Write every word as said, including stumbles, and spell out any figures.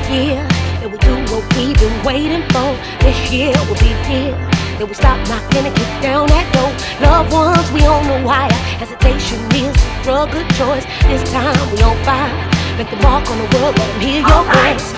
year that we do what we've been waiting for. This year will be dear that we stop knocking and kick down that door. Loved ones, we on the wire. Hesitation is a good choice. This time we on fire. Make the mark on the world, let them hear your voice.